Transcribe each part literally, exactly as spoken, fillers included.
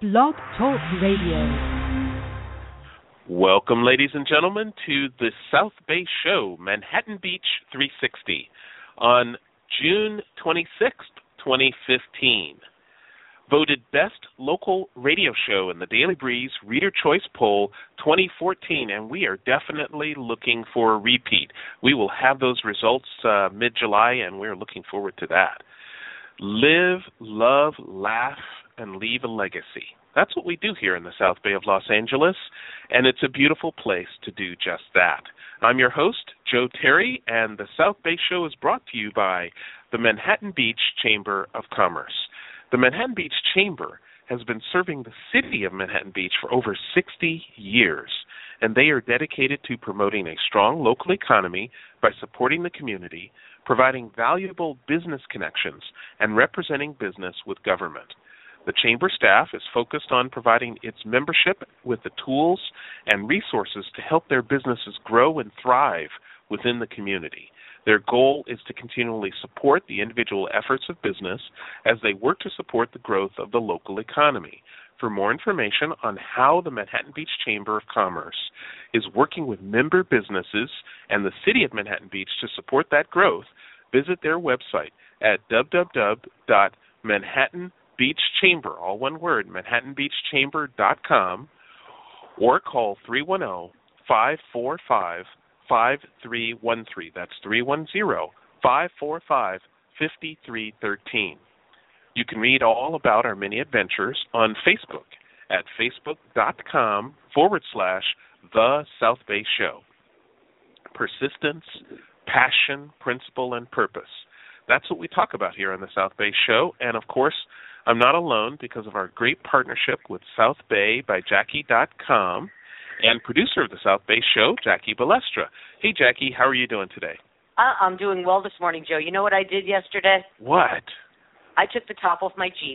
Blog Talk Radio. Welcome, ladies and gentlemen, to the South Bay Show, Manhattan Beach three sixty, on June twenty-sixth, twenty fifteen. Voted Best Local Radio Show in the Daily Breeze Reader Choice Poll twenty fourteen, and we are definitely looking for a repeat. We will have those results uh, mid-July, and we're looking forward to that. Live, love, laugh, and leave a legacy. That's what we do here in the South Bay of Los Angeles, and it's a beautiful place to do just that. I'm your host, Joe Terry, and the South Bay Show is brought to you by the Manhattan Beach Chamber of Commerce. The Manhattan Beach Chamber has been serving the city of Manhattan Beach for over sixty years, and they are dedicated to promoting a strong local economy by supporting the community, providing valuable business connections, and representing business with government. The Chamber staff is focused on providing its membership with the tools and resources to help their businesses grow and thrive within the community. Their goal is to continually support the individual efforts of business as they work to support the growth of the local economy. For more information on how the Manhattan Beach Chamber of Commerce is working with member businesses and the city of Manhattan Beach to support that growth, visit their website at w w w dot manhattan beach chamber, all one word, manhattan beach chamber dot com, or call three one zero, five four five, five three one three. That's three one zero, five four five, five three one three. You can read all about our many adventures on Facebook at facebook.com forward slash The South Bay Show. Persistence, passion, principle, and purpose. That's what we talk about here on the South Bay Show. And, of course, I'm not alone because of our great partnership with South Bay by Jackie dot com and producer of the South Bay Show, Jackie Balestra. Hey, Jackie, how are you doing today? Uh, I'm doing well this morning, Joe. You know what I did yesterday? What? I took the top off my Jeep.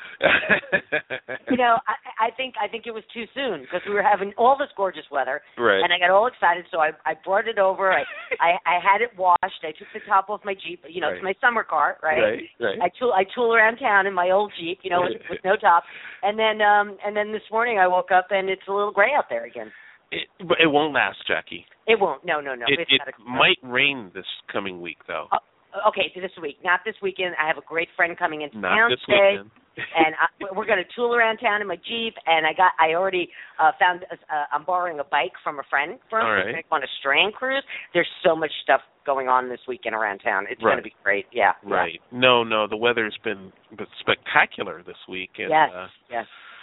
you know, I, I think I think it was too soon because we were having all this gorgeous weather, right. And I got all excited, so I, I brought it over. I, I I had it washed. I took the top off my Jeep. You know, right. It's my summer car, right? Right, right. I tool I tool around town in my old Jeep, you know, with, with no top. And then um and then this morning I woke up and it's a little gray out there again. It, but it won't last, Jackie. It won't. No, no, no. It, it's it not a, might rain this coming week, though. Uh, Okay, so this week, not this weekend. I have a great friend coming into not town this today, weekend. and I, we're going to tool around town in my Jeep. And I got, I already uh, found, uh, I'm borrowing a bike from a friend from All right. We're going on a strand cruise. There's so much stuff going on this weekend around town. It's right. going to be great. Yeah. Right. Yeah. No, no, the weather's been spectacular this week. And, yes. Uh, yes.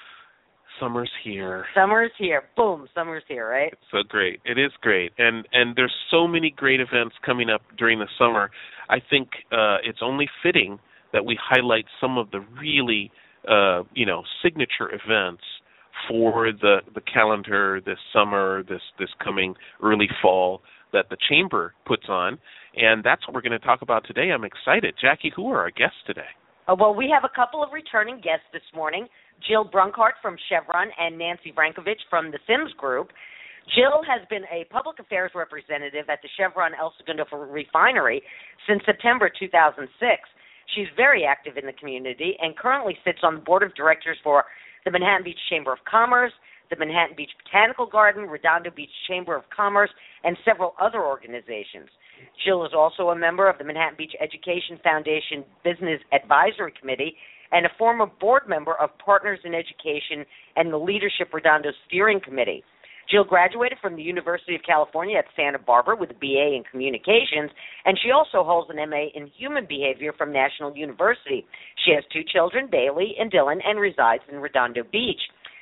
Summer's here. Summer's here. Boom. Summer's here, right? It's so great. It is great. And and there's so many great events coming up during the summer. I think uh, it's only fitting that we highlight some of the really, uh, you know, signature events for the, the calendar this summer, this, this coming early fall that the Chamber puts on. And that's what we're going to talk about today. I'm excited. Jackie, who are our guests today? Uh, well, we have a couple of returning guests this morning, Jill Brunkhart from Chevron and Nancy Brankovich from the Sims Group. Jill has been a public affairs representative at the Chevron El Segundo refinery since September two thousand six. She's very active in the community and currently sits on the board of directors for the Manhattan Beach Chamber of Commerce, the Manhattan Beach Botanical Garden, Redondo Beach Chamber of Commerce, and several other organizations. Jill is also a member of the Manhattan Beach Education Foundation Business Advisory Committee and a former board member of Partners in Education and the Leadership Redondo Steering Committee. Jill graduated from the University of California at Santa Barbara with a B A in Communications, and she also holds an M A in Human Behavior from National University. She has two children, Bailey and Dylan, and resides in Redondo Beach.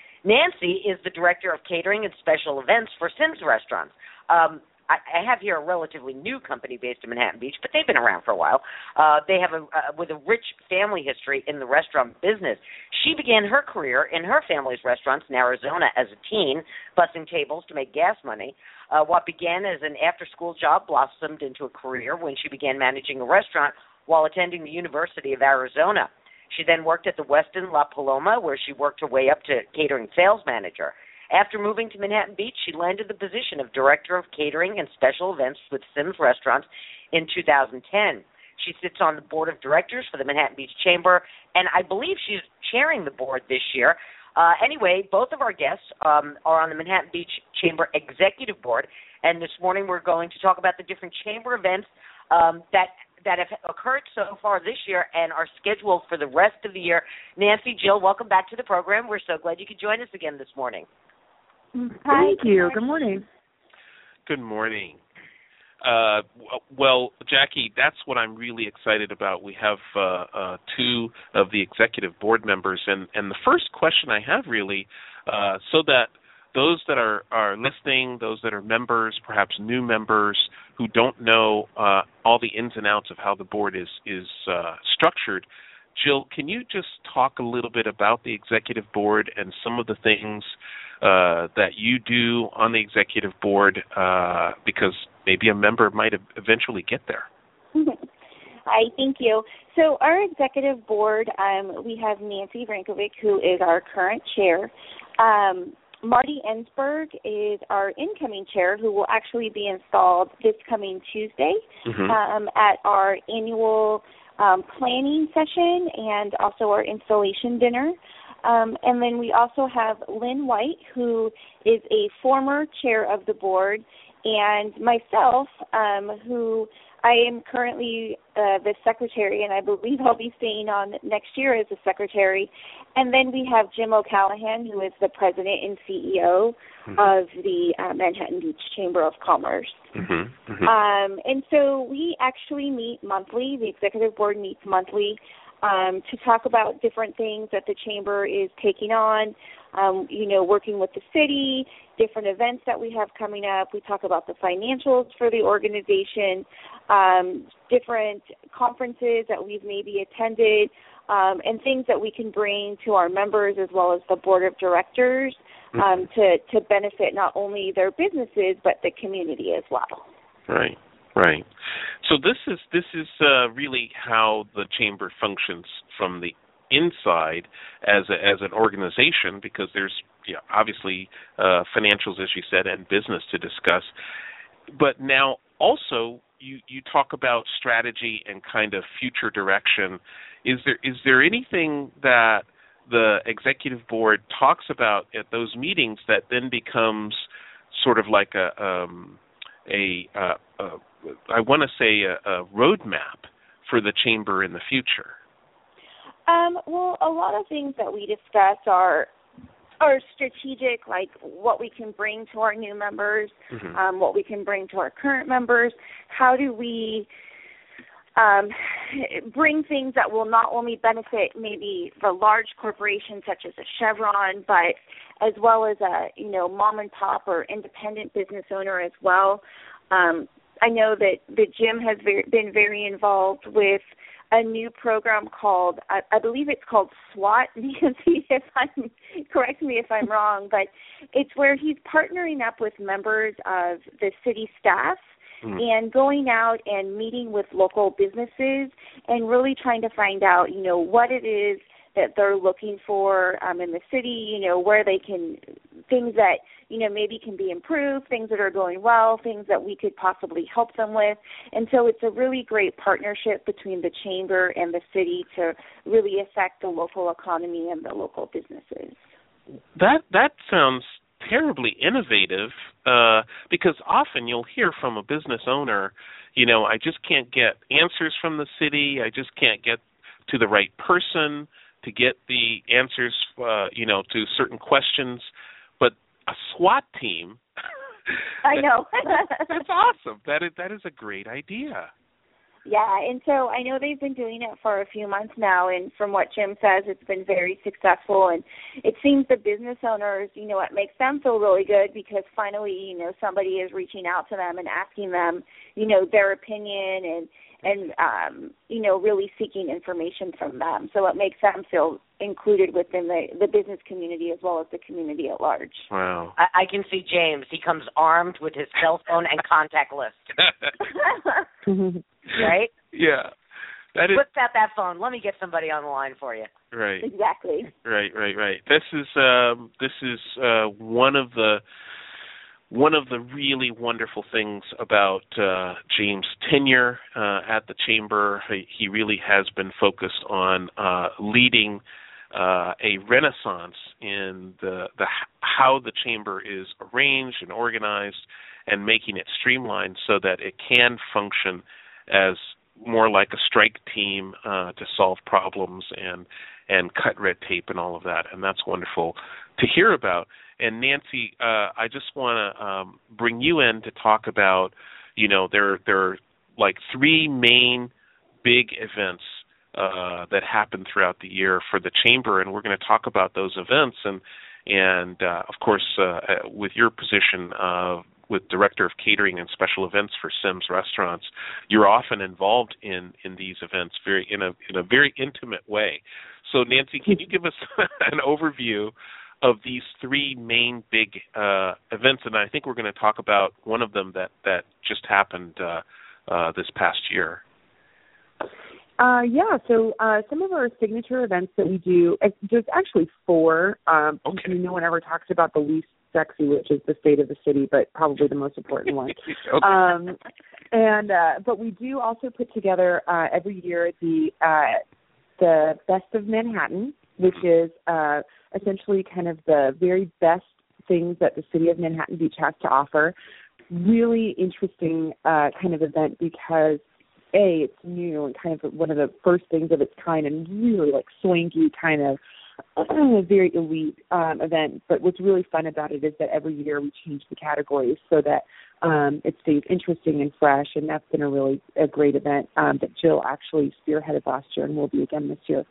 Nancy is the Director of Catering and Special Events for Sims Restaurants. Um, I have here a relatively new company based in Manhattan Beach, but they've been around for a while. Uh, they have a uh, with a rich family history in the restaurant business. She began her career in her family's restaurants in Arizona as a teen, bussing tables to make gas money. Uh, what began as an after-school job blossomed into a career when she began managing a restaurant while attending the University of Arizona. She then worked at the Westin La Paloma, where she worked her way up to catering sales manager. After moving to Manhattan Beach, she landed the position of Director of Catering and Special Events with Sims Restaurants in two thousand ten. She sits on the board of directors for the Manhattan Beach Chamber, and I believe she's chairing the board this year Uh, anyway, both of our guests um, are on the Manhattan Beach Chamber Executive Board, and this morning we're going to talk about the different chamber events um, that that have occurred so far this year and are scheduled for the rest of the year. Nancy, Jill, welcome back to the program. We're so glad you could join us again this morning. Hi, Thank you. Good morning. Good morning. Uh, well, Jackie, that's what I'm really excited about. We have uh, uh, two of the executive board members, and, and the first question I have really, uh, so that those that are, are listening, those that are members, perhaps new members who don't know uh, all the ins and outs of how the board is, is uh, structured, Jill, can you just talk a little bit about the executive board and some of the things uh, that you do on the executive board, uh, because maybe a member might eventually get there? Hi, thank you. So our executive board, um, we have Nancy Vrankovic, who is our current chair. Um, Marty Ensberg is our incoming chair, who will actually be installed this coming Tuesday mm-hmm. um, at our annual um, planning session and also our installation dinner. Um, and then we also have Lynn White, who is a former chair of the board, and myself, um, who I am currently uh, the secretary, and I believe I'll be staying on next year as the secretary. And then we have Jim O'Callahan, who is the president and C E O mm-hmm. of the uh, Manhattan Beach Chamber of Commerce. Mm-hmm. Mm-hmm. Um, and so we actually meet monthly. The executive board meets monthly um, to talk about different things that the chamber is taking on, um, you know, working with the city, different events that we have coming up. We talk about the financials for the organization, um, different conferences that we've maybe attended, um, and things that we can bring to our members as well as the board of directors um, to, to benefit not only their businesses but the community as well. Right. Right. So this is this is uh, really how the chamber functions from the inside as a, as an organization, because there's yeah, obviously uh, financials, as you said, and business to discuss. But now also you, you talk about strategy and kind of future direction. Is there is there anything that the executive board talks about at those meetings that then becomes sort of like a um, a, uh, a I want to say a, a roadmap for the chamber in the future? Um, well, a lot of things that we discuss are are strategic, like what we can bring to our new members, mm-hmm. um, what we can bring to our current members. How do we um, bring things that will not only benefit maybe the large corporations such as a Chevron, but as well as a you know mom and pop or independent business owner as well. Um, I know that, that Jim has very, been very involved with a new program called, I, I believe it's called SWAT. Nancy, if I'm, correct me if I'm wrong, but it's where he's partnering up with members of the city staff mm. and going out and meeting with local businesses and really trying to find out, you know, what it is that they're looking for um, in the city, you know, where they can, things that, you know, maybe can be improved, things that are going well, things that we could possibly help them with. And so it's a really great partnership between the chamber and the city to really affect the local economy and the local businesses. That that sounds terribly innovative, uh, because often you'll hear from a business owner, you know, I just can't get answers from the city, I just can't get to the right person to get the answers, uh, you know, to certain questions. But a SWAT team, I know. That's awesome. That is, that is a great idea. Yeah, and so I know they've been doing it for a few months now, and from what Jim says, it's been very successful, and it seems the business owners, you know, it makes them feel really good because finally, you know, somebody is reaching out to them and asking them, you know, their opinion and, and um, you know, really seeking information from them. So it makes them feel included within the, the business community as well as the community at large. Wow. I, I can see James. He comes armed with his cell phone and contact list. Right? Yeah. That is, whip out that phone. Let me get somebody on the line for you. Right. Exactly. Right, right, right. This is um, this is uh, one of the one of the really wonderful things about uh, James' tenure uh, at the chamber. He, he really has been focused on uh, leading uh, a renaissance in the the how the chamber is arranged and organized, and making it streamlined so that it can function as more like a strike team uh, to solve problems and and cut red tape and all of that. And that's wonderful to hear about. And Nancy, uh, I just want to um, bring you in to talk about, you know, there there are like three main big events uh, that happen throughout the year for the chamber, and we're going to talk about those events. And and uh, of course, uh, with your position of with Director of Catering and Special Events for Sims Restaurants, you're often involved in, in these events very in a in a very intimate way. So, Nancy, can you give us an overview of these three main big uh, events? And I think we're going to talk about one of them that, that just happened uh, uh, this past year. Uh, yeah, so uh, some of our signature events that we do, there's actually four. Um, okay. No one ever talks about the least sexy, which is the state of the city, but probably the most important one. okay. Um, and uh, but we do also put together uh, every year the uh, the Best of Manhattan, which is uh, essentially kind of the very best things that the city of Manhattan Beach has to offer. Really interesting uh, kind of event because A, it's new and kind of one of the first things of its kind and really like swanky kind of uh, very elite um, event. But what's really fun about it is that every year we change the categories so that um, it stays interesting and fresh, and that's been a really a great event um, that Jill actually spearheaded last year and will be again this year.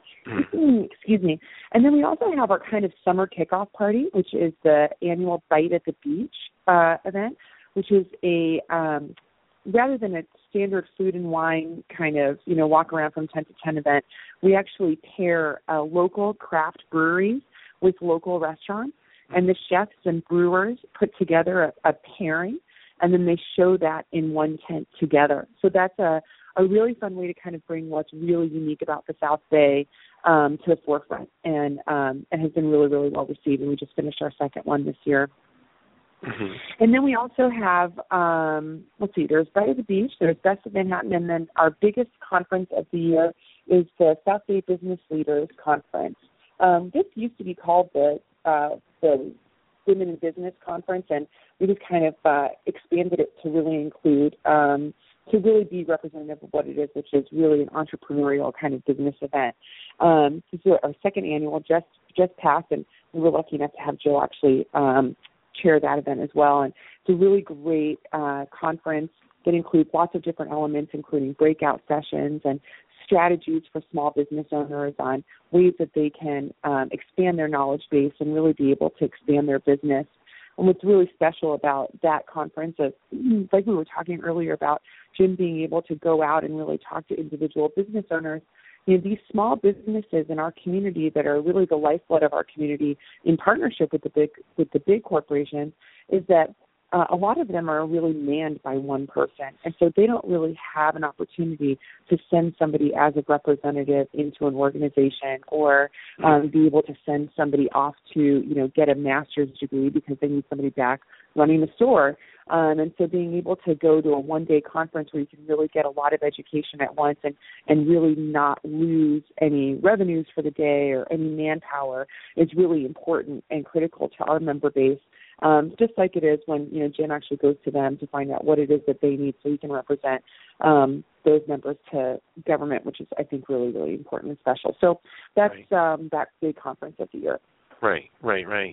Excuse me. And then we also have our kind of summer kickoff party, which is the annual Bite at the Beach uh, event, which is a um, rather than a standard food and wine kind of, you know, walk around from ten to ten event, we actually pair uh, local craft breweries with local restaurants, and the chefs and brewers put together a, a pairing, and then they show that in one tent together. So that's a, a really fun way to kind of bring what's really unique about the South Bay um, to the forefront, and um, it has been really, really well received, and we just finished our second one this year. Mm-hmm. And then we also have, um, let's see, there's Bite at the Beach, there's Best of Manhattan, and then our biggest conference of the year is the South Bay Business Leaders Conference. Um, this used to be called the uh, the Women in Business Conference, and we just kind of uh, expanded it to really include, um, to really be representative of what it is, which is really an entrepreneurial kind of business event. Um, this is our second annual, just just passed, and we were lucky enough to have Jill actually um, chair that event as well. And it's a really great uh, conference that includes lots of different elements, including breakout sessions and strategies for small business owners on ways that they can um, expand their knowledge base and really be able to expand their business. And what's really special about that conference is, like we were talking earlier about Jim being able to go out and really talk to individual business owners, you know, these small businesses in our community that are really the lifeblood of our community in partnership with the big with the big corporations, is that uh, a lot of them are really manned by one person. And so they don't really have an opportunity to send somebody as a representative into an organization or um, be able to send somebody off to, you know, get a master's degree because they need somebody back running the store. Um, and so being able to go to a one-day conference where you can really get a lot of education at once and, and really not lose any revenues for the day or any manpower is really important and critical to our member base. Um, just like it is when, you know, Jim actually goes to them to find out what it is that they need so he can represent um, those members to government, which is, I think, really, really important and special. So that's right. um, that big conference of the year. Right, right, right.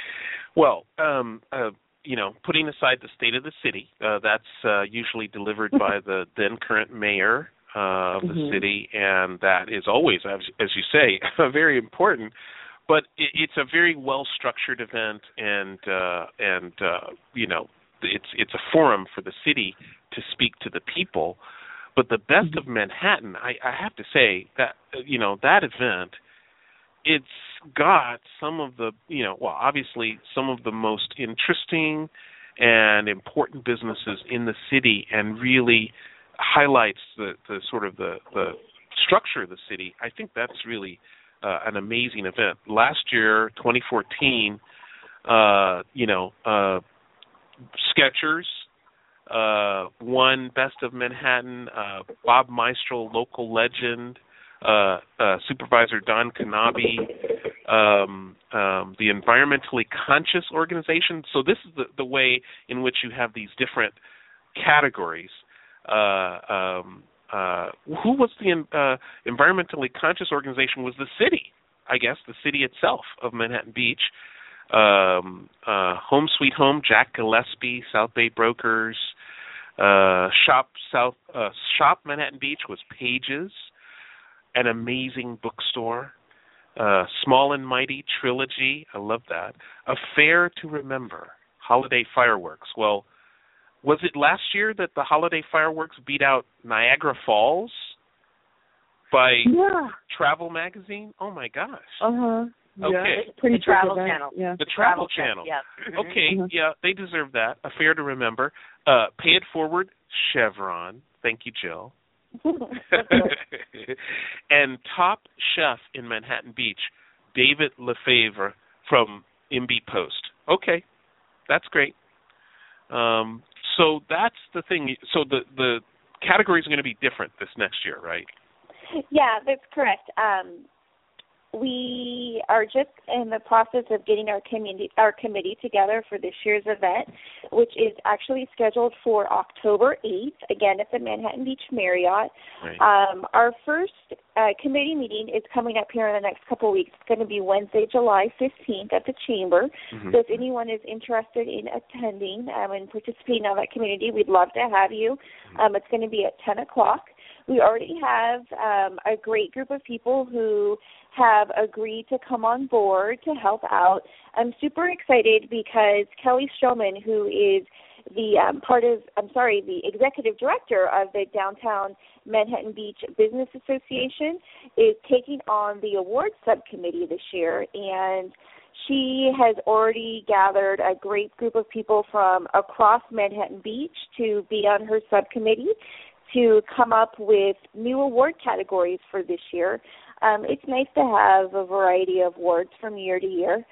Well, um, uh, you know, putting aside the state of the city, uh, that's uh, usually delivered by the then current mayor uh, of the mm-hmm. city, and that is always, as, as you say, very important. But it, it's a very well-structured event, and uh, and uh, you know, it's it's a forum for the city to speak to the people. But the Best mm-hmm. of Manhattan, I, I have to say that you know that event, it's got some of the you know well obviously some of the most interesting and important businesses in the city, and really highlights the, the sort of the, the structure of the city. I think that's really Uh, an amazing event. Last year, twenty fourteen, uh, you know, uh, Skechers uh, won Best of Manhattan. Uh, Bob Maestro, local legend, uh, uh, Supervisor Don Kanabe, um, um, the Environmentally Conscious Organization. So this is the, the way in which you have these different categories. Uh, um, uh, who was the uh, Environmentally Conscious Organization? Was the city, I guess, the city itself of Manhattan Beach. Um, uh, Home Sweet Home, Jack Gillespie, South Bay Brokers. Uh, Shop South uh, Shop Manhattan Beach was Pages, an amazing bookstore. Uh, Small and Mighty Trilogy, I love that. A Fair to Remember, Holiday Fireworks. Well, was it last year that the Holiday Fireworks beat out Niagara Falls by yeah. Travel Magazine? Oh my gosh. Uh huh. Okay. Yeah, pretty the Travel event. Channel. Yeah. The Travel, Channel. Yeah. Okay, Mm-hmm. yeah, they deserve that. A Fair to Remember. Uh, Pay It Forward, Chevron. Thank you, Jill. And Top Chef in Manhattan Beach, David Lefevre from M B Post. Okay, that's great. Um, so that's the thing. So the, the categories are going to be different this next year, right? Yeah, that's correct. Um, we are just in the process of getting our community, our committee together for this year's event, which is actually scheduled for October eighth, again at the Manhattan Beach Marriott. Right. Um, our first uh, committee meeting is coming up here in the next couple of weeks. It's going to be Wednesday, July fifteenth at the Chamber. Mm-hmm. So if anyone is interested in attending um, and participating on that community, we'd love to have you. Um, it's going to be at ten o'clock. We already have um, a great group of people who have agreed to come on board to help out. I'm super excited because Kelly Showman, who is the um, part of, I'm sorry, the executive director of the Downtown Manhattan Beach Business Association, is taking on the awards subcommittee this year, and she has already gathered a great group of people from across Manhattan Beach to be on her subcommittee to come up with new award categories for this year. Um, it's nice to have a variety of awards from year to year.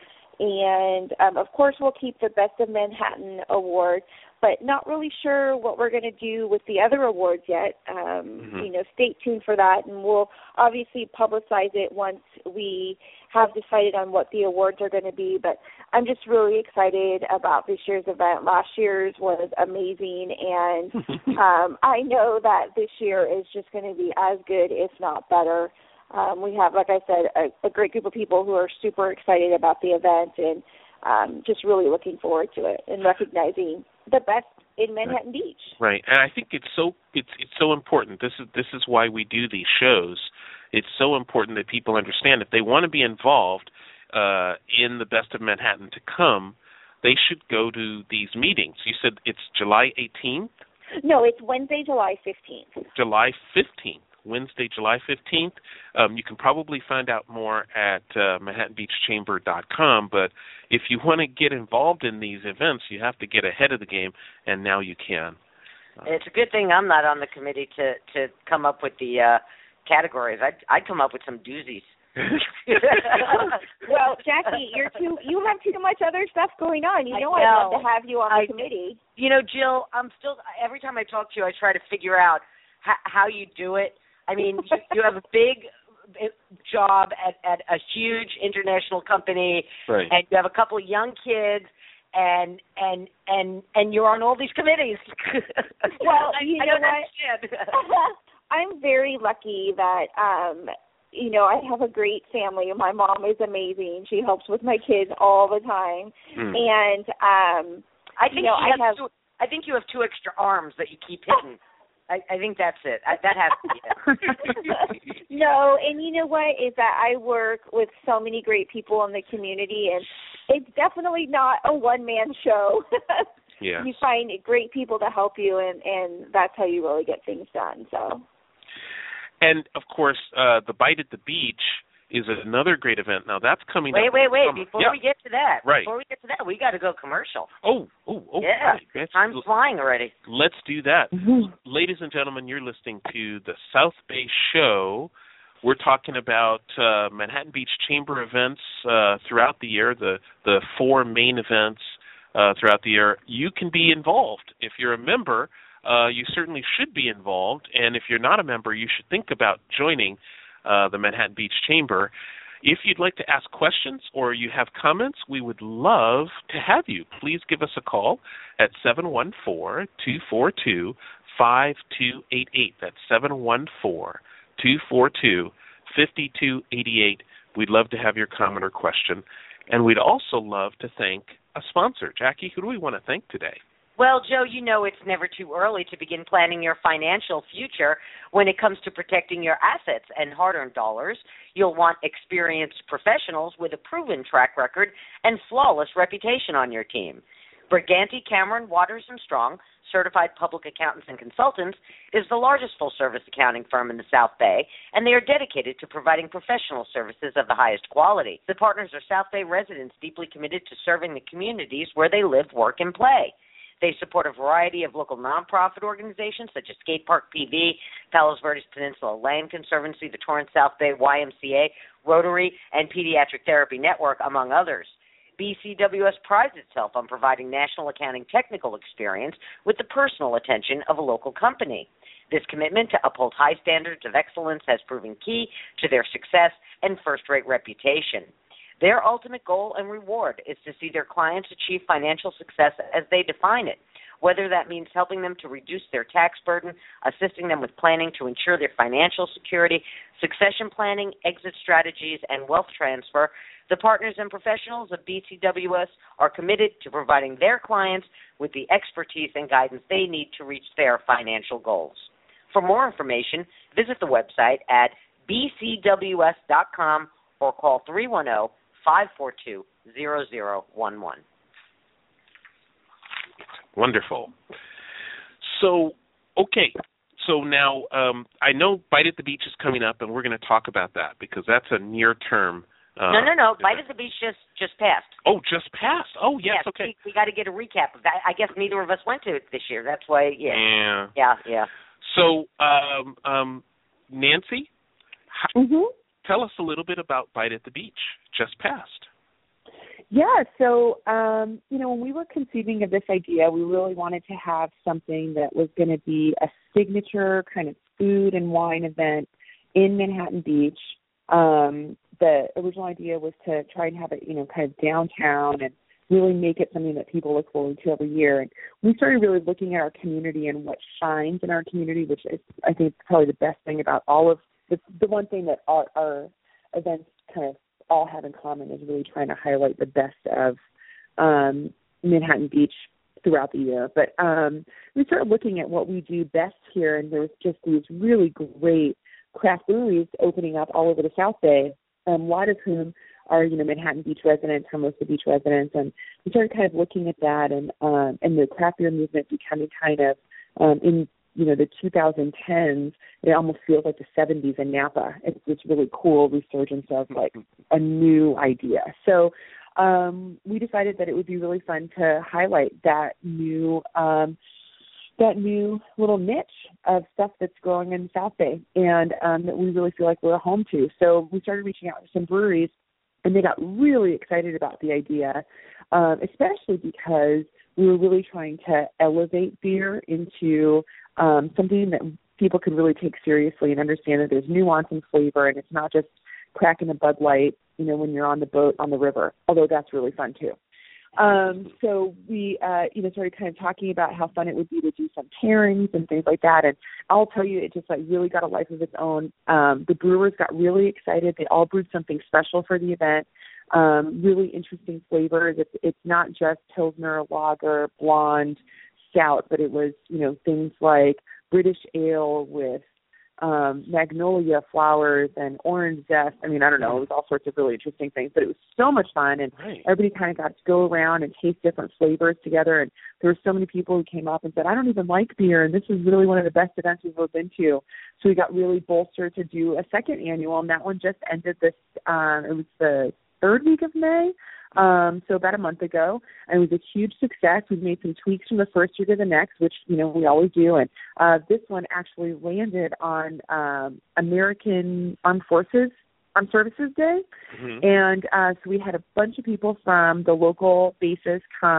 And, um, of course, we'll keep the Best of Manhattan award, but not really sure what we're going to do with the other awards yet. Um, mm-hmm. You know, stay tuned for that, and we'll obviously publicize it once we have decided on what the awards are going to be. But I'm just really excited about this year's event. Last year's was amazing, and um, I know that this year is just going to be as good, if not better. Um, we have, like I said, a, a great group of people who are super excited about the event and um, just really looking forward to it and recognizing the best in Manhattan right. Beach. Right, and I think it's so it's it's so important. This is this is why we do these shows. It's so important that people understand if they want to be involved uh, in the Best of Manhattan to come, they should go to these meetings. You said it's July eighteenth? No, it's Wednesday, July fifteenth. July fifteenth. Wednesday, July fifteenth. Um, you can probably find out more at uh, manhattan beach chamber dot com, but if you want to get involved in these events, you have to get ahead of the game, and now you can. Uh, it's a good thing I'm not on the committee to, to come up with the uh, categories. I'd, I'd come up with some doozies. Well, Jackie, you're too. You have too much other stuff going on. You know, I I'd know. love to have you on the I, committee. You know, Jill, I'm still. Every time I talk to you, I try to figure out how, how you do it. I mean, you, you have a big job at, at a huge international company, right. and you have a couple of young kids, and and and and you're on all these committees. Well, I, you I know don't what? I'm very lucky that um, you know I have a great family. My mom is amazing. She helps with my kids all the time, mm. and um, I think you know, you I have. Two, I think you have two extra arms that you keep hitting. I, I think that's it. I, that has to be it. No, and you know what is that I work with so many great people in the community, and it's definitely not a one-man show. Yeah. You find great people to help you, and, and that's how you really get things done. So. And, of course, uh, the Bite at the Beach is another great event. Now, that's coming wait, up. Wait, wait, um, wait. Before yeah. we get to that, right. before we get to that, we got to go commercial. Oh, oh, oh. Yeah, right. time's flying already. Let's do that. Mm-hmm. Ladies and gentlemen, you're listening to the South Bay Show. We're talking about uh, Manhattan Beach Chamber events uh, throughout the year, the, the four main events uh, throughout the year. You can be involved. If you're a member, uh, you certainly should be involved. And if you're not a member, you should think about joining. uh, the Manhattan Beach Chamber. If you'd like to ask questions or you have comments, we would love to have you. Please give us a call at seven one four, two four two, five two eight eight. That's seven one four, two four two, five two eight eight. We'd love to have your comment or question. And we'd also love to thank a sponsor. Jackie, who do we want to thank today? Well, Joe, you know it's never too early to begin planning your financial future when it comes to protecting your assets and hard-earned dollars. You'll want experienced professionals with a proven track record and flawless reputation on your team. Briganti, Cameron, Waters and Strong, certified public accountants and consultants, is the largest full-service accounting firm in the South Bay, and they are dedicated to providing professional services of the highest quality. The partners are South Bay residents deeply committed to serving the communities where they live, work, and play. They support a variety of local nonprofit organizations such as Skate Park P V, Palos Verdes Peninsula Land Conservancy, the Torrance South Bay Y M C A, Rotary, and Pediatric Therapy Network, among others. B C W S prides itself on providing national accounting technical experience with the personal attention of a local company. This commitment to uphold high standards of excellence has proven key to their success and first-rate reputation. Their ultimate goal and reward is to see their clients achieve financial success as they define it, whether that means helping them to reduce their tax burden, assisting them with planning to ensure their financial security, succession planning, exit strategies, and wealth transfer. The partners and professionals of B C W S are committed to providing their clients with the expertise and guidance they need to reach their financial goals. For more information, visit the website at b c w s dot com or call three one zero, five four two, zero zero one one. Wonderful. So, okay. So now um, I know Bite at the Beach is coming up, and we're going to talk about that because that's a near-term. Uh, no, no, no. Bite at the Beach just, just passed. Oh, just passed. Oh, yes, yes okay. We, we got to get a recap of that. I guess neither of us went to it this year. That's why, yeah. Yeah. Yeah, yeah. So, um, um, Nancy, mm-hmm. tell us a little bit about Bite at the Beach, just passed. Yeah, so, um, you know, when we were conceiving of this idea, we really wanted to have something that was going to be a signature kind of food and wine event in Manhattan Beach. Um, the original idea was to try and have it, you know, kind of downtown and really make it something that people look forward to every year. And we started really looking at our community and what shines in our community, which is, I think, probably the best thing about all of the, the one thing that our, our events kind of all have in common is really trying to highlight the best of um, Manhattan Beach throughout the year. But um, we started looking at what we do best here, and there was just these really great craft breweries opening up all over the South Bay, um, a lot of whom are, you know, Manhattan Beach residents, Hermosa Beach residents, and we started kind of looking at that and um, and the craft beer movement becoming kind of um, in you know, the two thousand tens, it almost feels like the seventies in Napa. It's this really cool resurgence of, like, a new idea. So um, we decided that it would be really fun to highlight that new um, that new little niche of stuff that's growing in the South Bay and um, that we really feel like we're a home to. So we started reaching out to some breweries, and they got really excited about the idea, um, especially because we were really trying to elevate beer into um, something that people could really take seriously and understand that there's nuance and flavor, and it's not just cracking a Bud Light, you know, when you're on the boat on the river, although that's really fun too. Um, so we, uh, you know, started kind of talking about how fun it would be to do some pairings and things like that. And I'll tell you, it just like really got a life of its own. Um, the brewers got really excited. They all brewed something special for the event. Um, really interesting flavors. It's, it's not just Pilsner, lager, blonde, stout, but it was, you know, things like British ale with um, magnolia flowers and orange zest. I mean, I don't know. It was all sorts of really interesting things, but it was so much fun. And right. everybody kind of got to go around and taste different flavors together. And there were so many people who came up and said, I don't even like beer, and this is really one of the best events we've ever been to. So we got really bolstered to do a second annual, and that one just ended this, um, it was the third week of May, um, so about a month ago, and it was a huge success. We've made some tweaks from the first year to the next, which, you know, we always do, and uh, this one actually landed on um, American Armed Forces Armed Services Day, mm-hmm. and uh, so we had a bunch of people from the local bases come,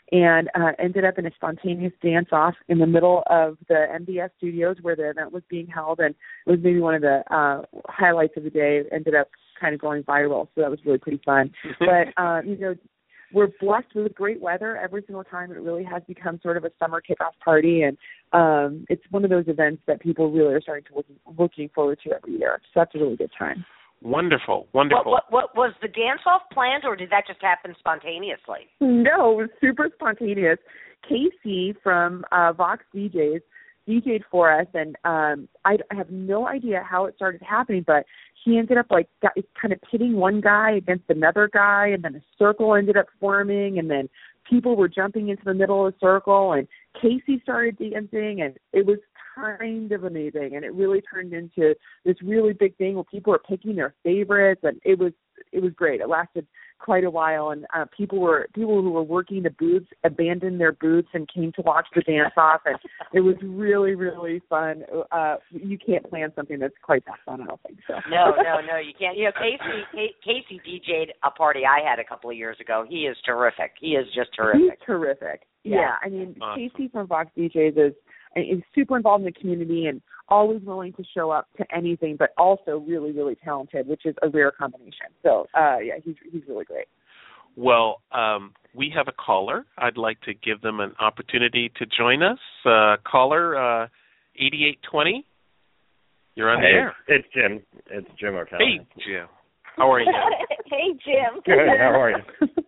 and uh, ended up in a spontaneous dance-off in the middle of the M B S studios where the event was being held, and it was maybe one of the uh, highlights of the day. It ended up kind of going viral, so that was really pretty fun. But, uh, you know, we're blessed with great weather every single time. It really has become sort of a summer kickoff party, and um, it's one of those events that people really are starting to look looking forward to every year. So that's a really good time. Wonderful, wonderful. What, what, what was the dance-off planned, or did that just happen spontaneously? No, it was super spontaneous. Casey from uh, Vox D Js D J'd for us, and um, I, I have no idea how it started happening, but he ended up like got, kind of pitting one guy against another guy, and then a circle ended up forming, and then people were jumping into the middle of the circle, and Casey started dancing, and it was kind of amazing, and it really turned into this really big thing where people were picking their favorites, and it was it was great. It lasted quite a while, and uh, people were people who were working the booths abandoned their booths and came to watch the dance off, and it was really really fun. Uh, you can't plan something that's quite that fun, I don't think so. No, no, no, you can't. You know, Casey Casey D J'd a party I had a couple of years ago. He is terrific. He is just terrific. He's terrific. Yeah, yeah I mean, awesome. Casey from Vox D Js is is super involved in the community and always willing to show up to anything, but also really, really talented, which is a rare combination. So, uh, yeah, he's he's really great. Well, um, we have a caller. I'd like to give them an opportunity to join us. Uh, caller uh, eighty-eight twenty, you're on hey, the air. It's Jim. It's Jim O'Connor. Hey, Jim. How are you? Hey, Jim. Good. How are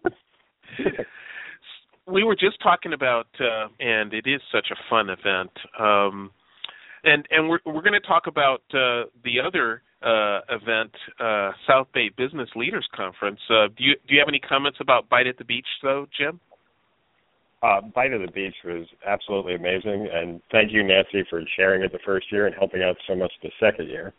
you? We were just talking about, uh, and it is such a fun event, um, and and we're we're going to talk about uh, the other uh, event, uh, South Bay Business Leaders Conference. Uh, do you do you have any comments about Bite at the Beach, though, Jim? Uh, Bite at the Beach was absolutely amazing, and thank you, Nancy, for sharing it the first year and helping out so much the second year.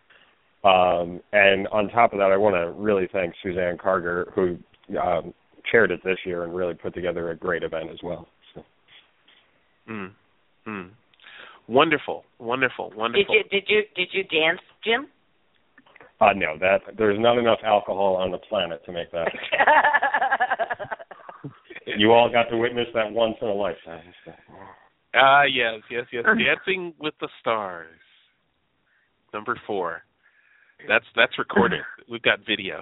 Um, and on top of that, I want to really thank Suzanne Carger, who um, chaired it this year and really put together a great event as well. So. Mm, mm. Wonderful, wonderful, wonderful. Did you did you did you dance, Jim? Uh, no, that there's not enough alcohol on the planet to make that. You all got to witness that once in a lifetime. Ah, yes, yes, yes. Dancing with the Stars, number four. That's that's recorded. We've got video.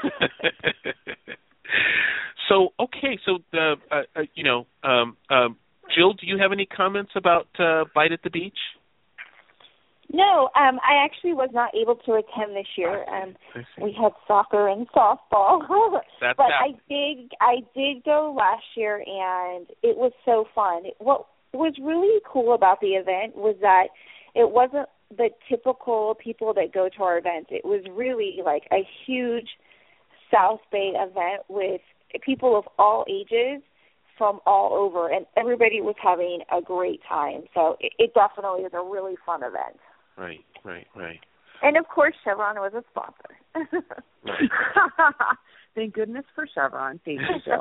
So okay, so uh, uh, you know, um, um, Jill, do you have any comments about uh, Bite at the Beach? No, um, I actually was not able to attend this year. Um, we had soccer and softball, That's but that. I did. I did go last year, and it was so fun. What was really cool about the event was that it wasn't the typical people that go to our events. It was really like a huge South Bay event with people of all ages from all over, and everybody was having a great time. So it, it definitely is a really fun event. Right, right, right. And, of course, Chevron was a sponsor. Right. Thank goodness for Chevron. Thank you, Jill.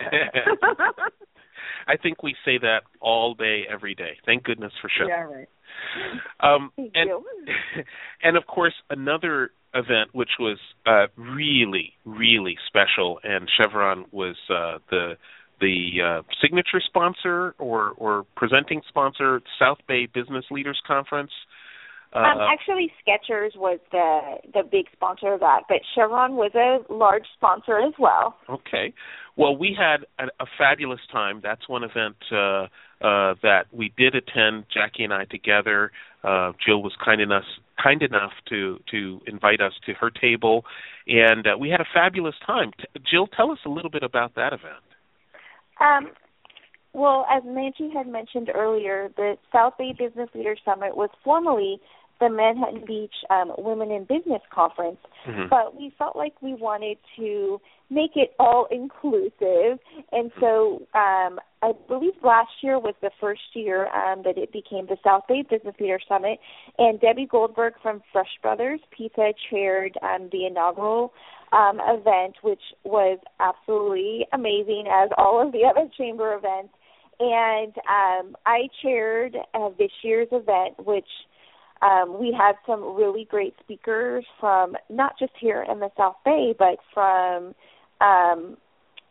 I think we say that all day, every day. Thank goodness for Chevron. Yeah, right. Um, Thank and, you. and, of course, another event which was uh, really, really special, and Chevron was uh, the the uh, signature sponsor or, or presenting sponsor, South Bay Business Leaders Conference. Uh, um, actually, Skechers was the the big sponsor of that, but Chevron was a large sponsor as well. Okay. Well, we had a, a fabulous time. That's one event uh, uh, that we did attend, Jackie and I together. Uh, Jill was kind enough kind enough to, to invite us to her table, and uh, we had a fabulous time. T- Jill, tell us a little bit about that event. Um, well, as Nancy had mentioned earlier, the South Bay Business Leaders Summit was formerly the Manhattan Beach um, Women in Business Conference, mm-hmm. but we felt like we wanted to make it all-inclusive, and so um, I believe last year was the first year um, that it became the South Bay Business Leaders Summit, and Debbie Goldberg from Fresh Brothers Pizza chaired um, the inaugural um, event, which was absolutely amazing, as all of the other chamber events, and um, I chaired uh, this year's event, which Um, we had some really great speakers from not just here in the South Bay, but from um,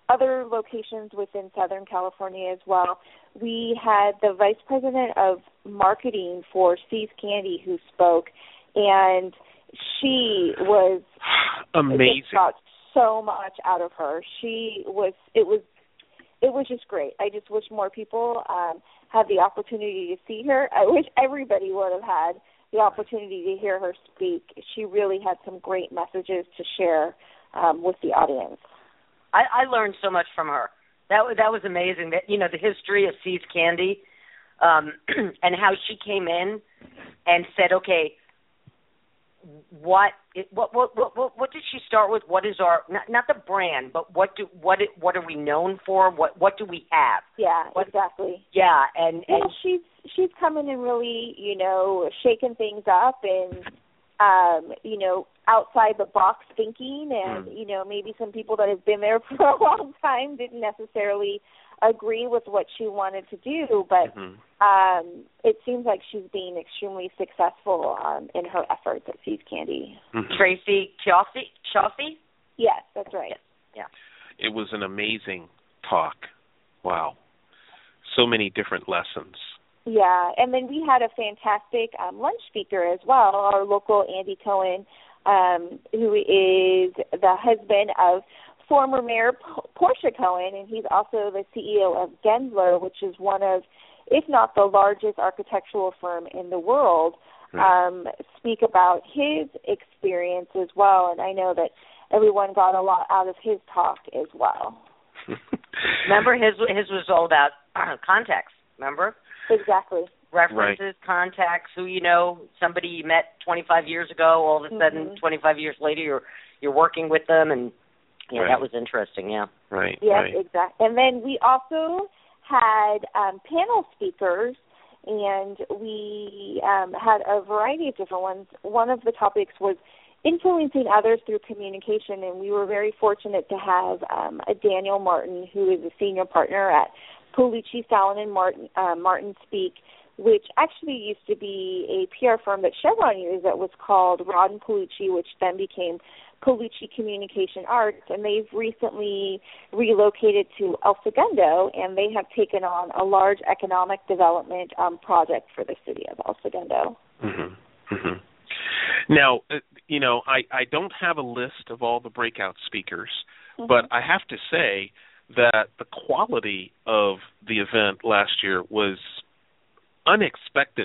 other locations within Southern California as well. We had the Vice President of Marketing for See's Candy who spoke, and she was amazing. Just got so much out of her. She was. It was. It was just great. I just wish more people um, had the opportunity to see her. I wish everybody would have had the opportunity to hear her speak. She really had some great messages to share um, with the audience. I, I learned so much from her. That was that was amazing. That you know the history of See's Candy, um, and how she came in and said, okay, what what what what what did she start with? What is our not, not the brand, but what do what it, what are we known for? What what do we have? Yeah, what, exactly. Yeah, and and well, she's she's coming and really you know shaking things up and um, you know outside the box thinking, and mm. you know maybe some people that have been there for a long time didn't necessarily agree with what she wanted to do, but mm-hmm. um, it seems like she's being extremely successful um, in her efforts at See's Candy. Mm-hmm. Tracy Chaffee? Chaffee? Yes, that's right. Yeah. It was an amazing talk. Wow. So many different lessons. Yeah, and then we had a fantastic um, lunch speaker as well, our local Andy Cohen, um, who is the husband of former Mayor P- Portia Cohen, and he's also the C E O of Gensler, which is one of, if not the largest architectural firm in the world, right. um, speak about his experience as well. And I know that everyone got a lot out of his talk as well. Remember, his his was all about uh, context, remember? Exactly. References, right. contacts, who you know, somebody you met twenty-five years ago, all of a sudden, mm-hmm. twenty-five years later, you're you're working with them, and yeah, right. that was interesting, yeah. Right, Yes, right. exactly. And then we also had um, panel speakers, and we um, had a variety of different ones. One of the topics was influencing others through communication, and we were very fortunate to have um, a Daniel Martin, who is a senior partner at Pulici, Stalin and Martin, uh, Martin Speak, which actually used to be a P R firm that Chevron used that was called Rod and Pulici, which then became Pulici Communication Arts, and they've recently relocated to El Segundo, and they have taken on a large economic development um, project for the city of El Segundo. Mm-hmm. Mm-hmm. Now, uh, you know, I, I don't have a list of all the breakout speakers, mm-hmm. but I have to say that the quality of the event last year was unexpected.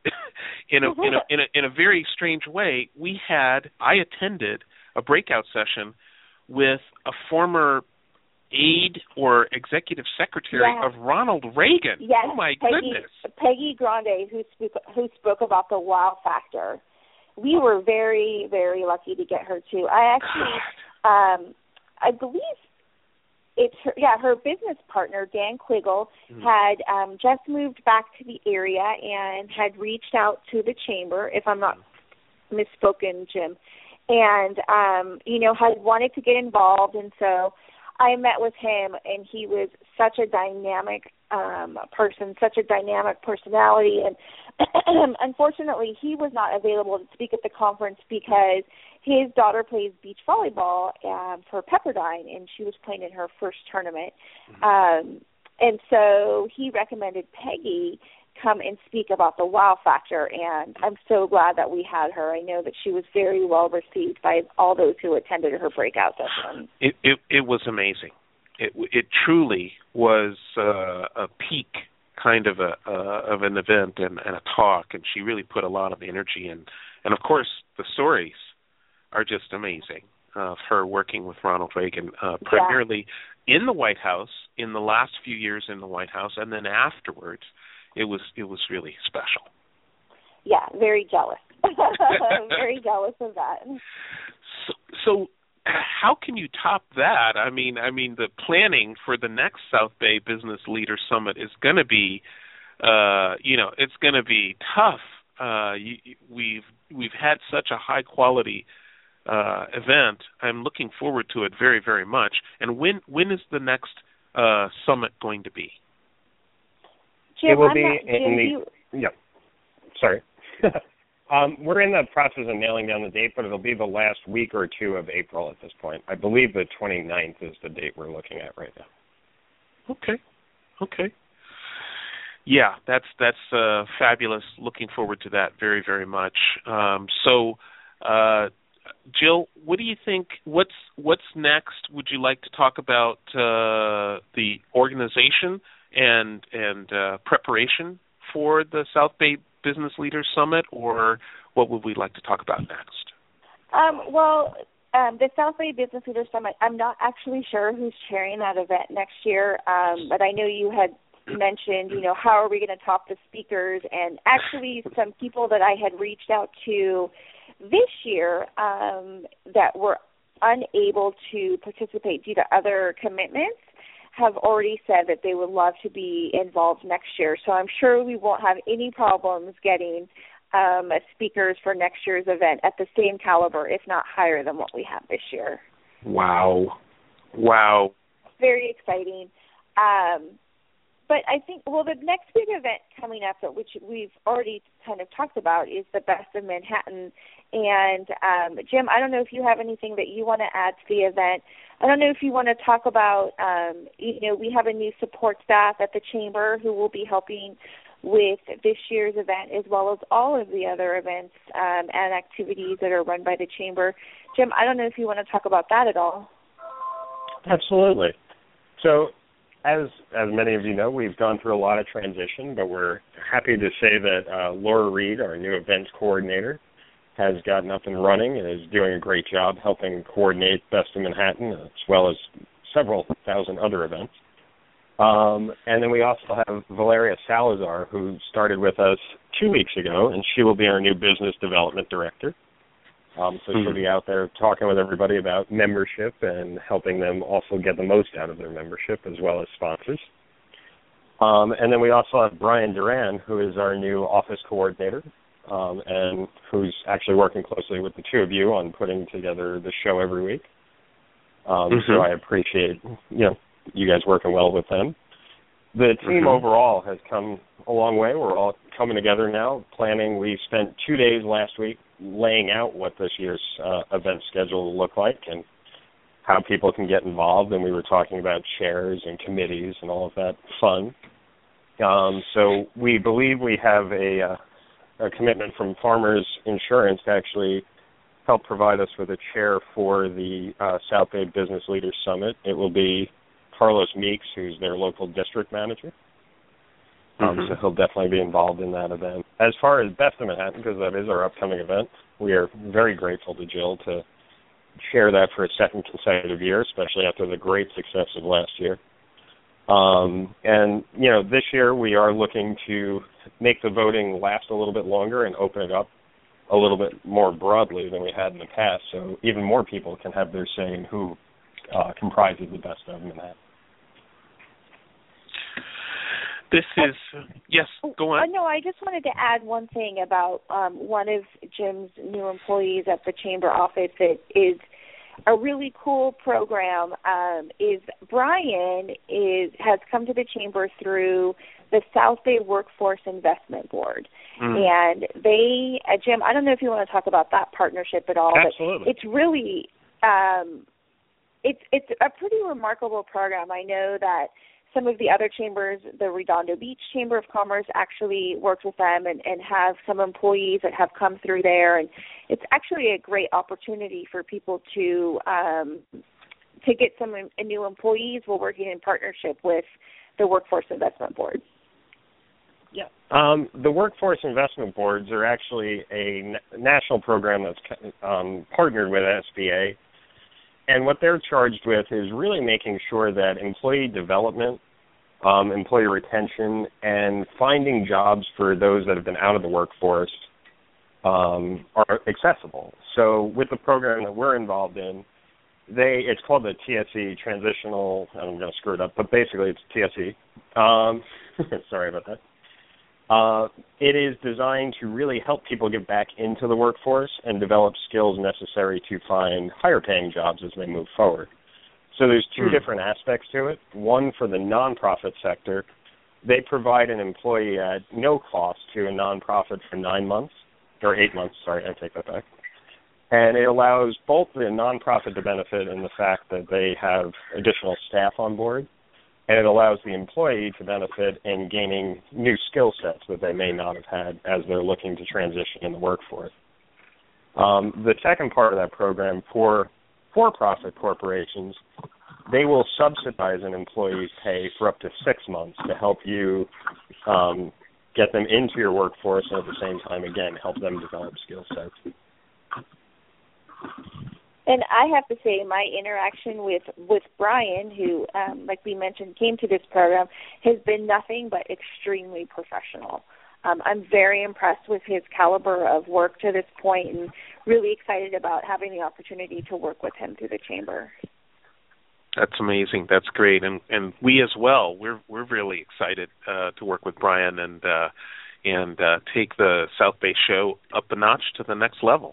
in, a, in, a, in, a, in a very strange way. We had, I attended a breakout session with a former aide or executive secretary yeah. of Ronald Reagan. Yes. Oh, my Peggy, goodness. Peggy Grande, who spoke, who spoke about the wow factor. We were very, very lucky to get her, too. I actually, um, I believe it's her, yeah, her business partner, Dan Quiggle, mm-hmm. had um, just moved back to the area and had reached out to the chamber, if I'm not misspoken, Jim, and, um, you know, had wanted to get involved. And so I met with him, and he was such a dynamic um, person, such a dynamic personality. And unfortunately, he was not available to speak at the conference because his daughter plays beach volleyball um, for Pepperdine, and she was playing in her first tournament. Mm-hmm. Um, and so he recommended Peggy come and speak about the wow factor, and I'm so glad that we had her. I know that she was very well received by all those who attended her breakout session. It it, it was amazing. It it truly was uh, a peak kind of a uh, of an event and, and a talk, and she really put a lot of energy in. And of course, the stories are just amazing of her working with Ronald Reagan, uh, primarily yeah. in the White House, in the last few years in the White House, and then afterwards. It was it was really special. Yeah, very jealous. very jealous of that. So, so, how can you top that? I mean, I mean, the planning for the next South Bay Business Leader Summit is going to be, uh, you know, it's going to be tough. Uh, you, we've we've had such a high quality uh, event. I'm looking forward to it very, very much. And when when is the next uh, summit going to be? Jim, it will I'm be not, in Jim, the. you... Yeah. Sorry. Um, we're in the process of nailing down the date, but it'll be the last week or two of April at this point. I believe the twenty-ninth is the date we're looking at right now. Okay. Okay. Yeah, that's that's uh, fabulous. Looking forward to that very, very much. Um, so, uh, Jill, what do you think? What's what's next? Would you like to talk about uh, the organization and and uh, preparation for the South Bay Business Leaders Summit, or what would we like to talk about next? Um, well, um, the South Bay Business Leaders Summit, I'm not actually sure who's chairing that event next year, um, but I know you had mentioned, you know, how are we going to top the speakers, and actually some people that I had reached out to this year um, that were unable to participate due to other commitments have already said that they would love to be involved next year. So I'm sure we won't have any problems getting um, speakers for next year's event at the same caliber, if not higher than what we have this year. Wow. Wow. Very exciting. Um, but I think, well, the next big event coming up, that which we've already kind of talked about, is the Best of Manhattan. And, um, Jim, I don't know if you have anything that you want to add to the event. I don't know if you want to talk about, um, you know, we have a new support staff at the Chamber who will be helping with this year's event, as well as all of the other events um, and activities that are run by the Chamber. Jim, I don't know if you want to talk about that at all. Absolutely. So, as as many of you know, we've gone through a lot of transition, but we're happy to say that uh, Laura Reed, our new events coordinator, has gotten up and running and is doing a great job helping coordinate Best of Manhattan, as well as several thousand other events. Um, and then we also have Valeria Salazar, who started with us two weeks ago, and she will be our new business development director. Um, so mm-hmm. she'll be out there talking with everybody about membership and helping them also get the most out of their membership, as well as sponsors. Um, and then we also have Brian Duran, who is our new office coordinator, um, and who's actually working closely with the two of you on putting together the show every week. Um, mm-hmm. So I appreciate, you know, you guys working well with them. The team mm-hmm. overall has come a long way. We're all coming together now, planning. We spent two days last week laying out what this year's uh, event schedule will look like and how people can get involved, and we were talking about chairs and committees and all of that fun. Um, so we believe we have a, uh, a commitment from Farmers Insurance to actually help provide us with a chair for the uh, South Bay Business Leaders Summit. It will be Carlos Meeks, who's their local district manager. Um, mm-hmm. So he'll definitely be involved in that event. As far as Best of Manhattan, because that is our upcoming event, we are very grateful to Jill to share that for a second consecutive year, especially after the great success of last year. Um, and, you know, this year we are looking to make the voting last a little bit longer and open it up a little bit more broadly than we had in the past, so even more people can have their say in who uh, comprises the Best of Manhattan. This is, yes, go on. Uh, no, I just wanted to add one thing about um, one of Jim's new employees at the Chamber office that is a really cool program. Um, is Brian is has come to the Chamber through the South Bay Workforce Investment Board. Mm. And they, uh, Jim, I don't know if you want to talk about that partnership at all, Absolutely. But it's really, um, it's it's a pretty remarkable program. I know that some of the other chambers, the Redondo Beach Chamber of Commerce, actually works with them and, and have some employees that have come through there. And it's actually a great opportunity for people to um, to get some new employees while working in partnership with the Workforce Investment Board. Yeah. Um, the Workforce Investment Boards are actually a na- national program that's um, partnered with S B A. And what they're charged with is really making sure that employee development, um, employee retention, and finding jobs for those that have been out of the workforce um, are accessible. So with the program that we're involved in, they it's called the T S E Transitional, I'm going to screw it up, but basically it's T S E. Um, sorry about that. Uh, it is designed to really help people get back into the workforce and develop skills necessary to find higher-paying jobs as they move forward. So there's two mm. different aspects to it. One, for the nonprofit sector, they provide an employee at no cost to a nonprofit for nine months or eight months, sorry, I take that back. And it allows both the nonprofit to benefit in the fact that they have additional staff on board, and it allows the employee to benefit in gaining new skill sets that they may not have had as they're looking to transition in the workforce. Um, the second part of that program for for-profit corporations, they will subsidize an employee's pay for up to six months to help you um, get them into your workforce and at the same time, again, help them develop skill sets. And I have to say, my interaction with, with Brian, who, um, like we mentioned, came to this program, has been nothing but extremely professional. Um, I'm very impressed with his caliber of work to this point and really excited about having the opportunity to work with him through the chamber. That's amazing. That's great, and and we as well. We're we're really excited uh, to work with Brian and uh, and uh, take the South Bay show up a notch to the next level.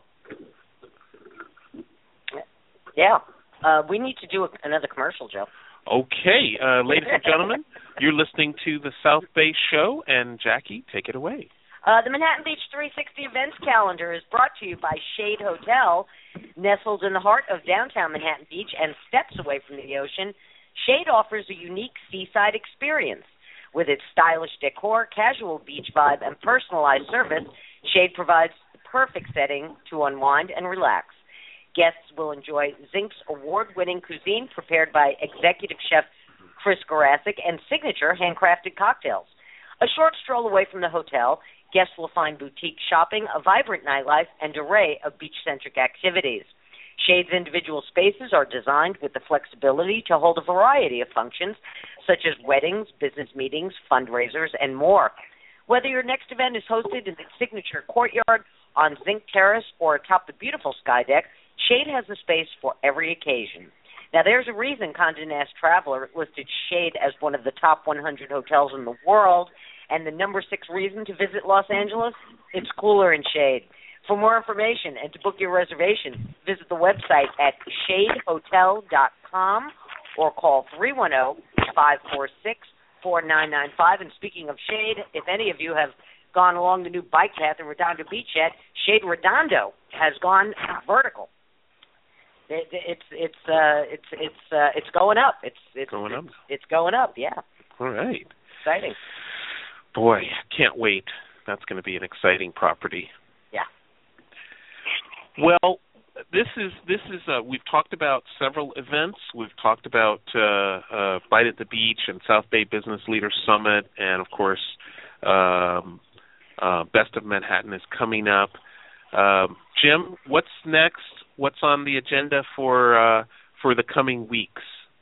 Yeah, uh, we need to do a, another commercial, Joe. Okay, uh, ladies and gentlemen, you're listening to the South Bay show, and Jackie, take it away. Uh, the Manhattan Beach three sixty events calendar is brought to you by Shade Hotel. Nestled in the heart of downtown Manhattan Beach and steps away from the ocean, Shade offers a unique seaside experience. With its stylish decor, casual beach vibe, and personalized service, Shade provides the perfect setting to unwind and relax. Guests will enjoy Zink's award-winning cuisine prepared by executive chef Chris Gorasic and signature handcrafted cocktails. A short stroll away from the hotel, guests will find boutique shopping, a vibrant nightlife, and an array of beach-centric activities. Shade's individual spaces are designed with the flexibility to hold a variety of functions, such as weddings, business meetings, fundraisers, and more. Whether your next event is hosted in the signature courtyard, on Zink Terrace, or atop the beautiful sky deck, Shade has a space for every occasion. Now, there's a reason Condé Nast Traveler listed Shade as one of the top one hundred hotels in the world, and the number six reason to visit Los Angeles, it's cooler in Shade. For more information and to book your reservation, visit the website at shade hotel dot com or call three one zero, five four six, four nine nine five. And speaking of Shade, if any of you have gone along the new bike path in Redondo Beach yet, Shade Redondo has gone vertical. It, it's it's uh, it's it's uh, it's going up. It's it's going up. It's, it's going up. Yeah. All right. Exciting. Boy, can't wait. That's going to be an exciting property. Yeah. Well, this is this is uh, we've talked about several events. We've talked about uh, uh, Bite at the Beach and South Bay Business Leaders Summit, and of course, um, uh, Best of Manhattan is coming up. Um, Jim, what's next? What's on the agenda for uh, for the coming weeks?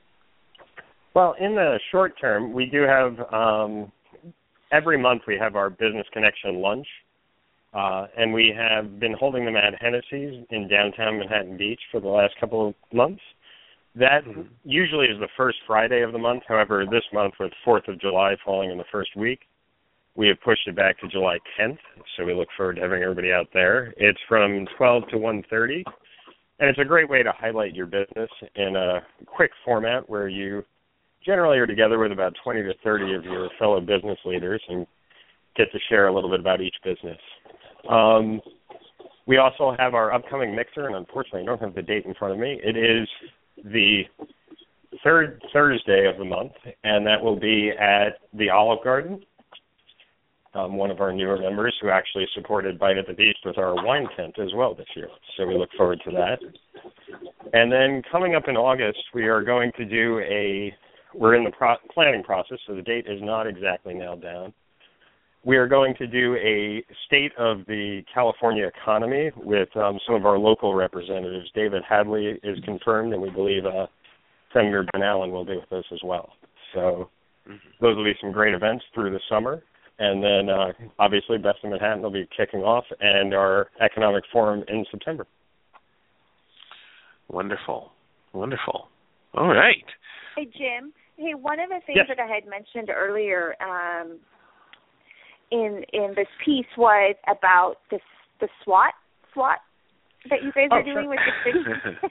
Well, in the short term, we do have um, every month we have our Business Connection lunch, uh, and we have been holding them at Hennessy's in downtown Manhattan Beach for the last couple of months. That mm-hmm. usually is the first Friday of the month. However, this month with fourth of July falling in the first week, we have pushed it back to July tenth, so we look forward to having everybody out there. It's from twelve to one thirty. And it's a great way to highlight your business in a quick format where you generally are together with about twenty to thirty of your fellow business leaders and get to share a little bit about each business. Um, we also have our upcoming mixer, and unfortunately I don't have the date in front of me. It is the third Thursday of the month, and that will be at the Olive Garden. Um, one of our newer members who actually supported Bite at the Beach with our wine tent as well this year. So we look forward to that. And then coming up in August, we are going to do a, we're in the pro- planning process, so the date is not exactly nailed down. We are going to do a state of the California economy with um, some of our local representatives. David Hadley is confirmed, and we believe uh, Senator Ben Allen will be with us as well. So mm-hmm. those will be some great events through the summer. And then, uh, obviously, Best of Manhattan will be kicking off, and our economic forum in September. Wonderful. Wonderful. All right. Hey, Jim. Hey, one of the things yes. that I had mentioned earlier um, in in this piece was about the the SWAT SWAT that you guys oh, are doing sure. with the big.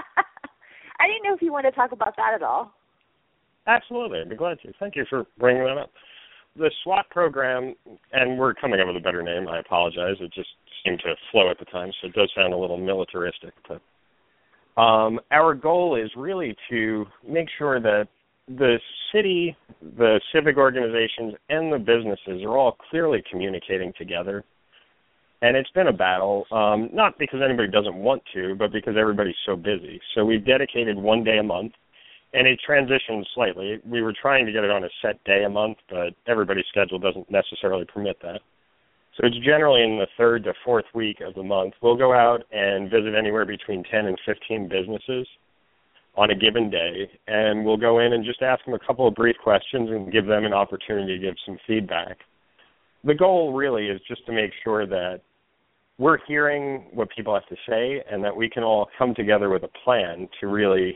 I didn't know if you want to talk about that at all. Absolutely. I'd be glad to. Thank you for bringing that up. The SWAT program, and we're coming up with a better name, I apologize, it just seemed to flow at the time, so it does sound a little militaristic. But um, our goal is really to make sure that the city, the civic organizations, and the businesses are all clearly communicating together. And it's been a battle, um, not because anybody doesn't want to, but because everybody's so busy. So we've dedicated one day a month, and it transitions slightly. We were trying to get it on a set day a month, but everybody's schedule doesn't necessarily permit that. So it's generally in the third to fourth week of the month. We'll go out and visit anywhere between ten and fifteen businesses on a given day, and we'll go in and just ask them a couple of brief questions and give them an opportunity to give some feedback. The goal really is just to make sure that we're hearing what people have to say and that we can all come together with a plan to really,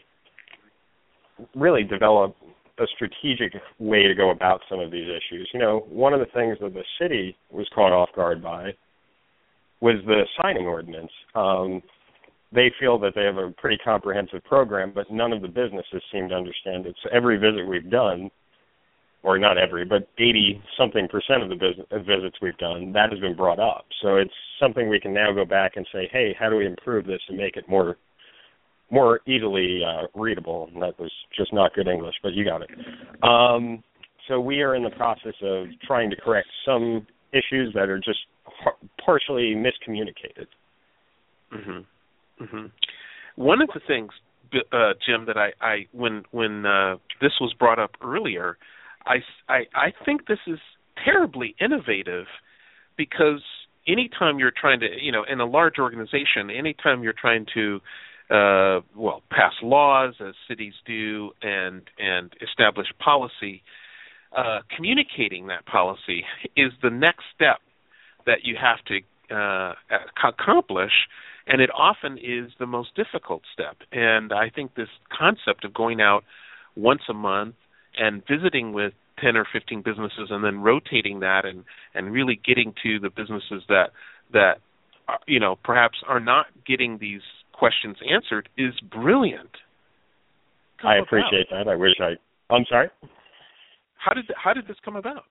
really develop a strategic way to go about some of these issues. You know, one of the things that the city was caught off guard by was the signing ordinance. Um, they feel that they have a pretty comprehensive program, but none of the businesses seem to understand it. So every visit we've done, or not every, but eighty-something percent of the business, visits we've done, that has been brought up. So it's something we can now go back and say, hey, how do we improve this and make it more more easily uh, readable? And that was just not good English, but you got it. Um, so we are in the process of trying to correct some issues that are just par- partially miscommunicated. Mm-hmm. Mm-hmm. One of the things, uh, Jim, that I, I when when uh, this was brought up earlier, I, I, I think this is terribly innovative, because anytime you're trying to, you know, in a large organization, anytime you're trying to, uh, well, pass laws as cities do and and establish policy, uh, communicating that policy is the next step that you have to uh, accomplish. And it often is the most difficult step. And I think this concept of going out once a month and visiting with ten or fifteen businesses and then rotating that and, and really getting to the businesses that, that are, you know, perhaps are not getting these questions answered is brilliant. Come I appreciate about. that. I wish I – I'm sorry? How did how did this come about?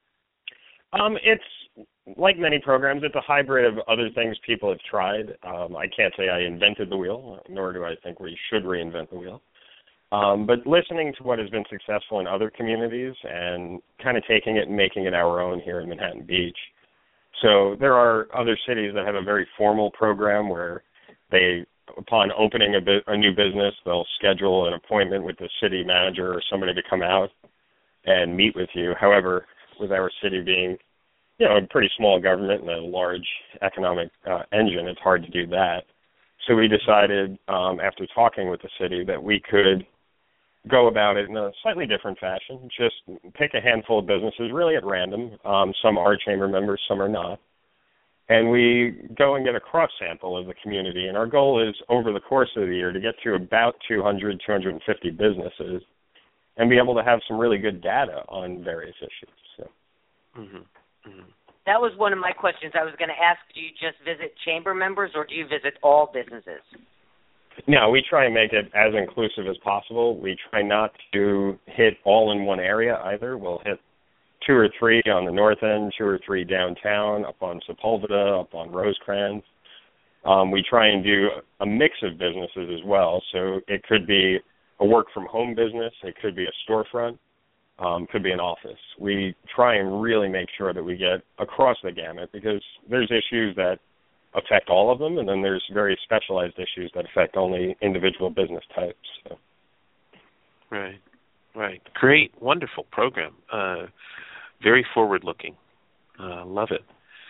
Um, it's like many programs, it's a hybrid of other things people have tried. Um, I can't say I invented the wheel, nor do I think we should reinvent the wheel. Um, but listening to what has been successful in other communities and kind of taking it and making it our own here in Manhattan Beach. So there are other cities that have a very formal program where they, upon opening a, bu- a new business, they'll schedule an appointment with the city manager or somebody to come out and meet with you. However, with our city being, you know, a pretty small government and a large economic uh, engine, it's hard to do that. So we decided, um, after talking with the city, that we could go about it in a slightly different fashion, just pick a handful of businesses, really at random. Um, some are chamber members, some are not. And we go and get a cross-sample of the community. And our goal is, over the course of the year, to get to about two hundred, two hundred fifty businesses and be able to have some really good data on various issues. So. Mm-hmm. Mm-hmm. That was one of my questions. I was going to ask, do you just visit chamber members or do you visit all businesses? No, we try and make it as inclusive as possible. We try not to hit all in one area either. We'll hit two or three on the north end, two or three downtown, up on Sepulveda, up on Rosecrans. Um, we try and do a mix of businesses as well. So it could be a work-from-home business. It could be a storefront. Um, could be an office. We try and really make sure that we get across the gamut, because there's issues that affect all of them, and then there's very specialized issues that affect only individual business types. So. Right, right. Great, wonderful program. Uh, very forward-looking. Uh, love it.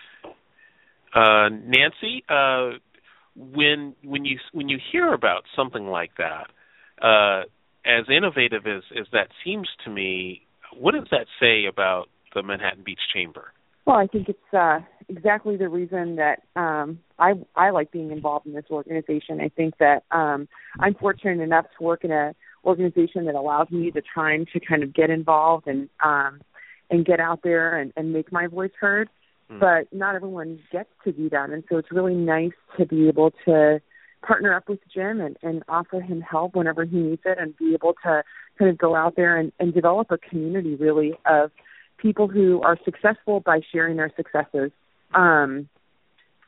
Uh, Nancy, uh, when when you when you hear about something like that, uh, as innovative as, as that seems to me, what does that say about the Manhattan Beach Chamber? Well, I think it's uh, exactly the reason that um, I I like being involved in this organization. I think that um, I'm fortunate enough to work in an organization that allows me the time to kind of get involved and um, and get out there and, and make my voice heard. Mm. But not everyone gets to do that, and so it's really nice to be able to partner up with Jim and, and offer him help whenever he needs it, and be able to kind of go out there and, and develop a community really of people who are successful by sharing their successes. Um,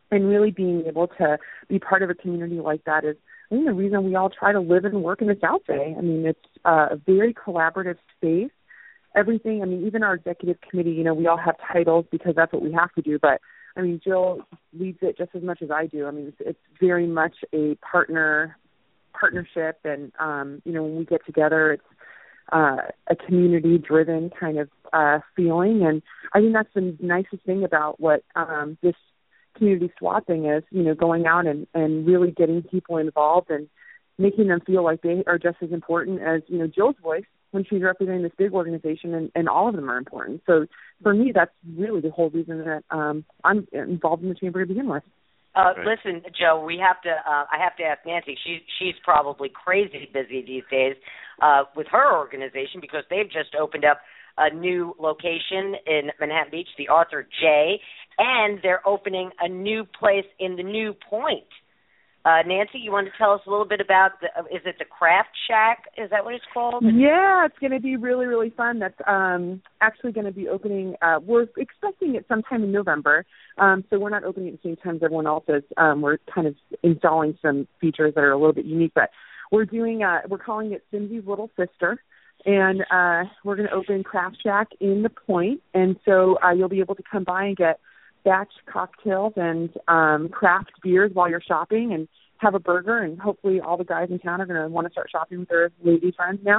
and really being able to be part of a community like that is, I think, the reason we all try to live and work in the South Bay. I mean, it's uh, a very collaborative space. Everything, I mean, even our executive committee, you know, we all have titles because that's what we have to do. But, I mean, Jill leads it just as much as I do. I mean, it's, it's very much a partner partnership. And, um, you know, when we get together, it's uh, a community-driven kind of uh, feeling. And I think that's the nicest thing about what um, this community SWAT thing is, you know, going out and, and really getting people involved and making them feel like they are just as important as, you know, Jill's voice when she's representing this big organization, and, and all of them are important. So for me, that's really the whole reason that um, I'm involved in the chamber to begin with. Uh, listen, Joe, we have to. Uh, I have to ask Nancy. She's she's probably crazy busy these days uh, with her organization because they've just opened up a new location in Manhattan Beach, the Arthur J, and they're opening a new place in the New Point. Uh, Nancy, you want to tell us a little bit about the, is it the Craft Shack? Is that what it's called? Yeah, it's going to be really, really fun. That's um, actually going to be opening. Uh, we're expecting it sometime in November, um, so we're not opening at the same time as everyone else is. Um, we're kind of installing some features that are a little bit unique, but we're doing. Uh, we're calling it Cindy's Little Sister, and uh, we're going to open Craft Shack in the Point, and so uh, you'll be able to come by and get batch cocktails and um, craft beers while you're shopping and have a burger, and hopefully all the guys in town are going to want to start shopping with their lady friends now.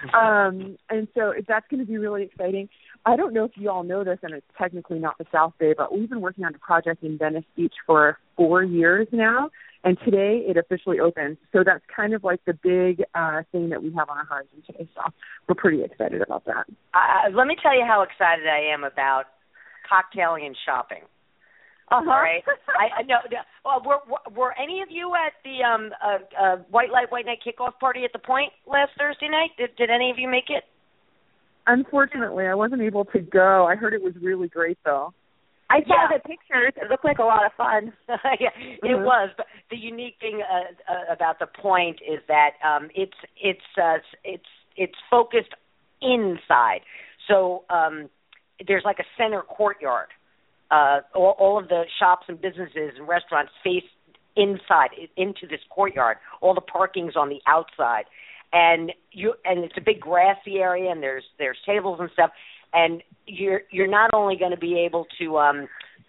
Um, and so that's going to be really exciting. I don't know if you all know this, and it's technically not the South Bay, but we've been working on a project in Venice Beach for four years now, and today it officially opens. So that's kind of like the big uh, thing that we have on our horizon today. So we're pretty excited about that. Uh, let me tell you how excited I am about cocktailing and shopping. Uh-huh. All right. I, I know. Uh, were, were were any of you at the um uh, uh, White Light White Night kickoff party at the Point last Thursday night? Did Did any of you make it? Unfortunately, I wasn't able to go. I heard it was really great, though. I saw yeah. the pictures. It looked like a lot of fun. yeah, it mm-hmm. was. But the unique thing uh, uh, about the Point is that um, it's it's uh, it's it's focused inside. So um, there's like a center courtyard. Uh, all, all of the shops and businesses and restaurants face inside into this courtyard. All the parking's on the outside, and you and it's a big grassy area, and there's there's tables and stuff. And you're you're not only going to be able to um,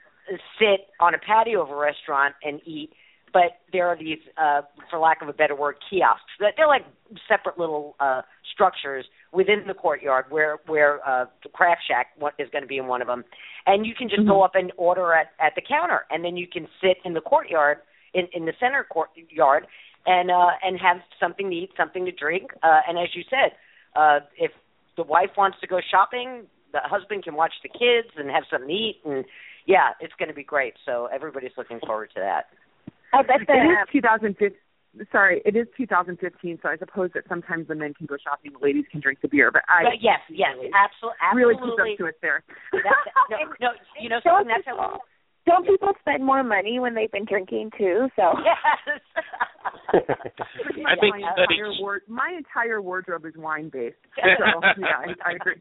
sit on a patio of a restaurant and eat, but there are these, uh, for lack of a better word, kiosks. They're like separate little uh, structures within the courtyard where where uh, the Craft Shack is going to be in one of them. And you can just mm-hmm. go up and order at, at the counter, and then you can sit in the courtyard, in, in the center courtyard, and uh, and have something to eat, something to drink. Uh, and as you said, uh, if the wife wants to go shopping, the husband can watch the kids and have something to eat. And, yeah, it's going to be great. So everybody's looking forward to that. I bet that it is two thousand fifteen. Sorry, it is two thousand fifteen, so I suppose that sometimes the men can go shopping, the ladies can drink the beer. But I but yes, yes, really, absolutely, really keep up to it there. That's, no, no, you know, don't, that's people, how, don't people spend more money when they've been drinking too? So yes. I think my studies. entire, ward, my entire wardrobe is wine based. So yeah, I, I agree.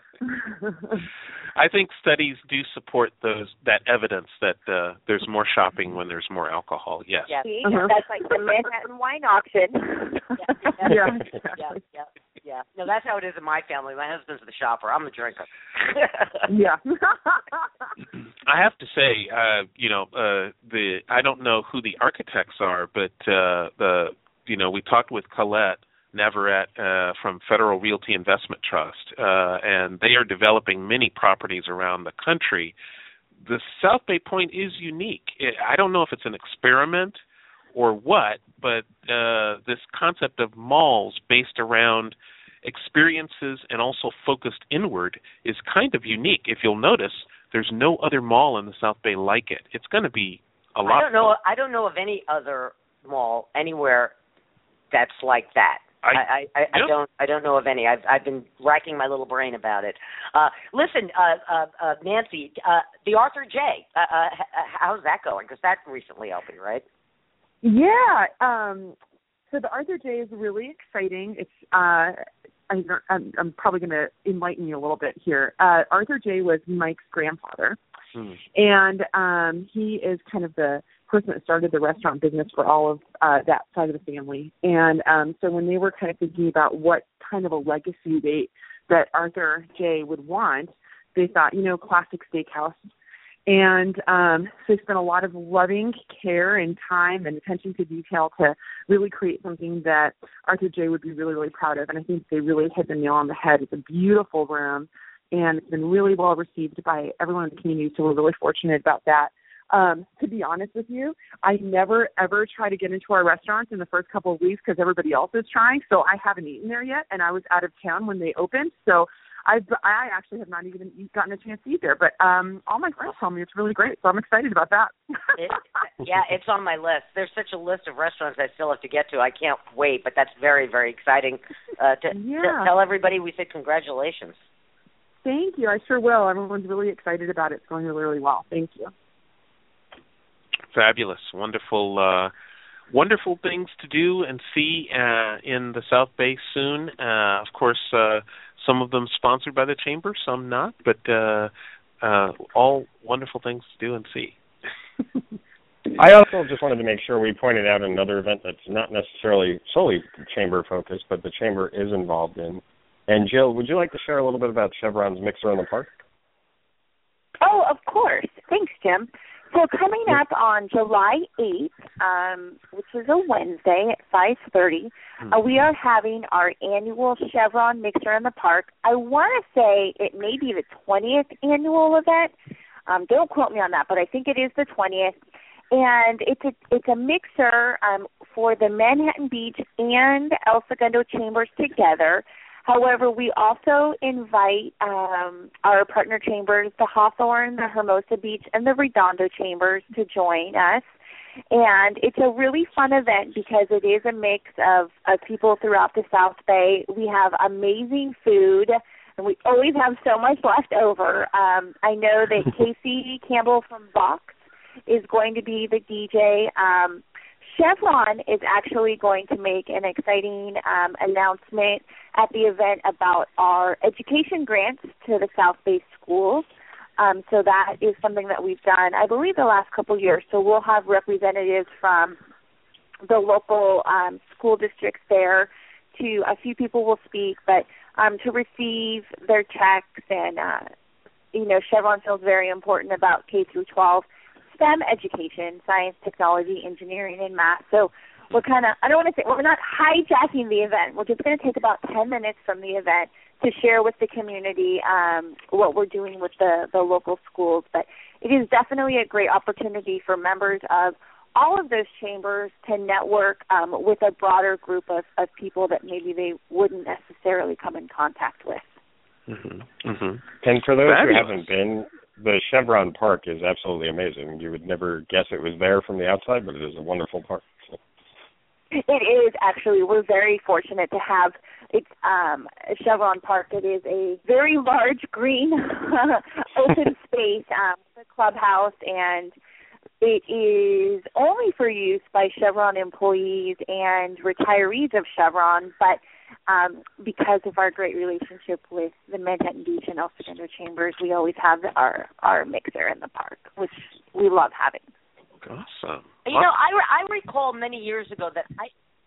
I think studies do support those that evidence that uh, there's more shopping when there's more alcohol. Yes. Yes. See, uh-huh. that's like the Manhattan wine auction. yeah, yeah, yeah, yeah, yeah. No, that's how it is in my family. My husband's the shopper. I'm the drinker. yeah. I have to say, uh, you know, uh, the I don't know who the architects are, but uh, the you know we talked with Colette Navarrete uh, from Federal Realty Investment Trust, uh, and they are developing many properties around the country. The South Bay Point is unique. I don't know if it's an experiment or what, but uh, this concept of malls based around experiences and also focused inward is kind of unique. If you'll notice, there's no other mall in the South Bay like it. It's going to be a lot. I don't know. I don't know of any other mall anywhere that's like that. I, I, I, I don't I don't know of any. I've I've been racking my little brain about it. Uh, listen, uh, uh, uh, Nancy, uh, the Arthur J. Uh, uh, how's that going? Because that recently opened, right? Yeah. Um, so the Arthur J is really exciting. It's uh, I, I'm, I'm probably going to enlighten you a little bit here. Uh, Arthur J. was Mike's grandfather, hmm. and um, he is kind of the person that started the restaurant business for all of uh, that side of the family. And um, so when they were kind of thinking about what kind of a legacy they that Arthur J. would want, they thought, you know, classic steakhouse. And um, so they spent a lot of loving care and time and attention to detail to really create something that Arthur J. would be really, really proud of. And I think they really hit the nail on the head. It's a beautiful room, and it's been really well received by everyone in the community, so we're really fortunate about that. Um, to be honest with you, I never, ever try to get into our restaurants in the first couple of weeks because everybody else is trying, so I haven't eaten there yet, and I was out of town when they opened, so I've, I actually have not even gotten a chance to eat there, but um, all my friends tell me it's really great, so I'm excited about that. it, yeah, it's on my list. There's such a list of restaurants I still have to get to. I can't wait, but that's very, very exciting. Uh, to, yeah. to tell everybody we said congratulations. Thank you. I sure will. Everyone's really excited about it. It's going really, really well. Thank you. Fabulous. Wonderful uh, wonderful things to do and see uh, in the South Bay soon. Uh, of course, uh, some of them sponsored by the Chamber, some not, but uh, uh, all wonderful things to do and see. I also just wanted to make sure we pointed out another event that's not necessarily solely Chamber-focused, but the Chamber is involved in. And Jill, would you like to share a little bit about Chevron's Mixer in the Park? Oh, of course. Thanks, Jim. So coming up on July eighth, um, which is a Wednesday at five thirty, uh, we are having our annual Chevron Mixer in the Park. I want to say it may be the twentieth annual event. Um, don't quote me on that, but I think it is the twentieth. And it's a, it's a mixer um, for the Manhattan Beach and El Segundo Chambers together. However, we also invite um, our partner chambers, the Hawthorne, the Hermosa Beach, and the Redondo Chambers to join us. And it's a really fun event because it is a mix of, of people throughout the South Bay. We have amazing food, and we always have so much left over. Um, I know that Casey Campbell from Vox is going to be the D J. Um, Chevron is actually going to make an exciting um, announcement at the event about our education grants to the South Bay schools. Um, so that is something that we've done, I believe, the last couple of years. So we'll have representatives from the local um, school districts there. To a few people will speak, but um, to receive their checks, and uh, you know, Chevron feels very important about K through twelve STEM education, science, technology, engineering, and math. So we're kind of, I don't want to say, we're not hijacking the event. We're just going to take about ten minutes from the event to share with the community um, what we're doing with the, the local schools. But it is definitely a great opportunity for members of all of those chambers to network um, with a broader group of, of people that maybe they wouldn't necessarily come in contact with. Mm-hmm. Mm-hmm. And for those Fabulous. who haven't been, the Chevron Park is absolutely amazing. You would never guess it was there from the outside, but it is a wonderful park. So. It is, actually. We're very fortunate to have it's um, Chevron Park. It is a very large green open space, um, the clubhouse, and it is only for use by Chevron employees and retirees of Chevron, but Um, because of our great relationship with the Manhattan Beach and El Segundo Chambers, we always have our, our mixer in the park, which we love having. Awesome. You know, I, I recall many years ago that I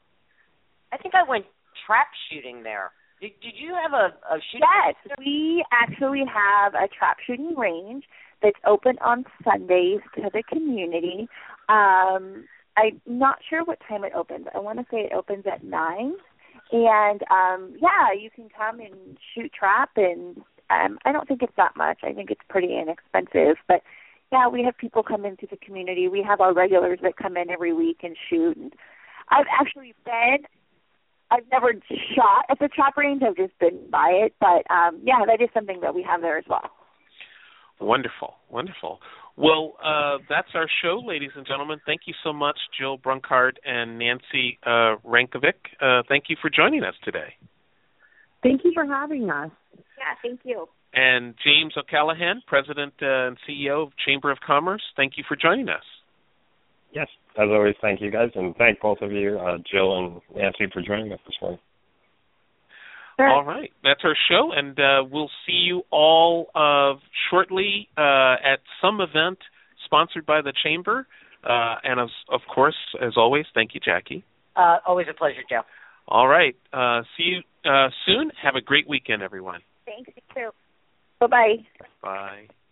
I think I went trap shooting there. Did, did you have a, a shooting? Yes, we actually have a trap shooting range that's open on Sundays to the community. Um, I'm not sure what time it opens. I want to say it opens at nine. And, um, yeah, you can come and shoot trap, and um, I don't think it's that much. I think it's pretty inexpensive. But, yeah, we have people come into the community. We have our regulars that come in every week and shoot. And I've actually been – I've never shot at the trap range. I've just been by it. But, um, yeah, that is something that we have there as well. Wonderful, wonderful. Well, uh, that's our show, ladies and gentlemen. Thank you so much, Jill Brunkhardt and Nancy uh, Rankovic. Uh, thank you for joining us today. Thank you for having us. Yeah, thank you. And James O'Callahan, President uh, and C E O of Chamber of Commerce, thank you for joining us. Yes, as always, thank you guys, and thank both of you, uh, Jill and Nancy, for joining us this morning. Sure. All right. That's our show, and uh, we'll see you all uh, shortly uh, at some event sponsored by the Chamber. Uh, and, of, of course, as always, thank you, Jackie. Uh, always a pleasure, Joe. All right. Uh, see you uh, soon. Have a great weekend, everyone. Thanks, you too. Bye-bye. Bye.